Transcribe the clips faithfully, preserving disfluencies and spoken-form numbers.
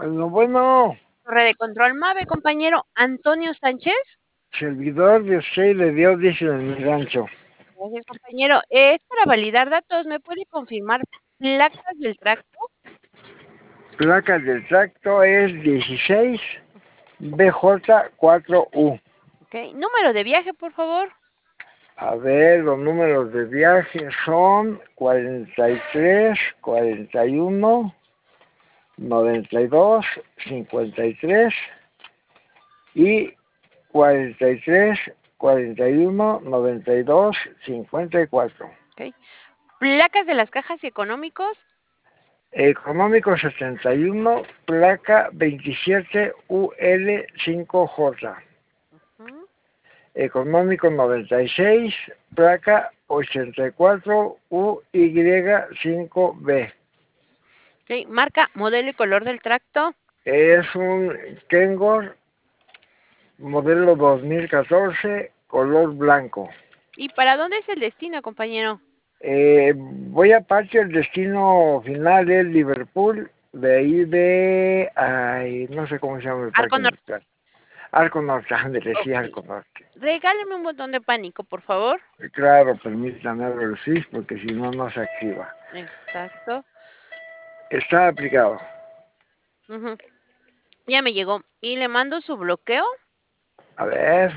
No, bueno, Torre de control MAVE, compañero Antonio Sánchez. servidor de usted y de Dios, dicen en mi rancho. Gracias, compañero. Es para validar datos. ¿Me puede confirmar placas del tracto? Placa del tracto es dieciséis B J cuatro U. Ok. Número de viaje, por favor. A ver, los números de viaje son cuarenta y tres, cuarenta y uno, noventa y dos, cincuenta y tres y cuarenta y tres, cuarenta y uno, noventa y dos, cincuenta y cuatro. Ok. Placas de las cajas y económicos. Económico setenta y uno, placa veintisiete U L cinco J. Ujú. Económico noventa y seis, placa ochenta y cuatro U Y cinco B. Ok. Marca, modelo y color del tracto. Es un Kengor modelo dos mil catorce, color blanco. ¿Y para dónde es el destino, compañero? Eh, voy a partir el destino final es Liverpool, de ahí de, ay, no sé cómo se llama el Arco parque Norte. industrial. Arco Norte, ándale, sí, Ok. Arco Norte. Regáleme un botón de pánico, por favor. Claro, permítame abrir el switch porque si no, no se activa. Exacto. Está aplicado. Ujú. Ya me llegó. ¿Y le mando su bloqueo? A ver.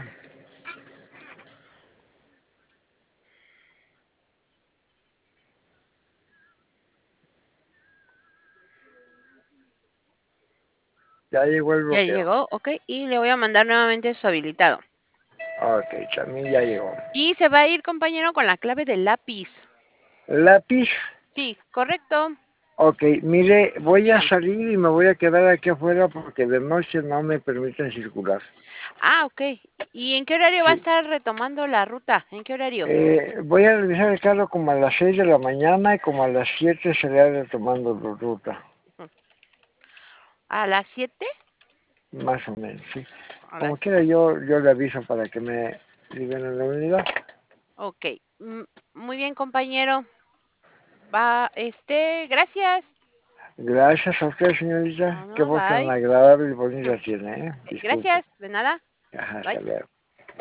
Ya llegó el Ya bloqueo. llegó, ok. Y le voy a mandar nuevamente su habilitado. Ok, también ya llegó. Y se va a ir, compañero, con la clave del lápiz. Lápiz. Sí, correcto. Ok, mire, voy a Dígame. salir y me voy a quedar aquí afuera porque de noche no me permiten circular. Ah, ok. ¿Y en qué horario va a Sí. estar retomando la ruta? ¿En qué horario? Eh, voy a revisar el carro como a las seis de la mañana y como a las siete se retomando la ruta. ¿A las siete? Más o menos, sí. A las Como quiera yo, yo le aviso para que me liberen la unidad. Ok. Mm, Muy bien, compañero. Va, este, gracias. Gracias a usted, señorita. No, Qué no, voz tan bye. agradable y bonita tiene, ¿eh? Ok, Disculpe. gracias. De nada. Ajá, Bye. hasta luego.